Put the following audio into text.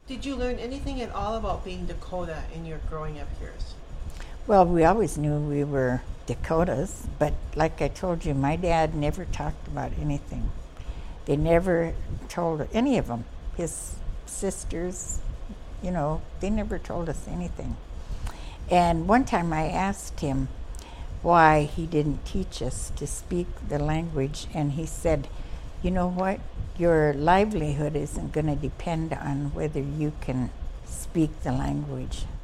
Did you learn anything at all about being Dakota in your growing up years? Well, we always knew we were Dakotas, but like I told you, my dad never talked about anything. They never told any of them, his sisters, they never told us anything. And one time I asked him why he didn't teach us to speak the language, and he said, you know what? Your livelihood isn't going to depend on whether you can speak the language.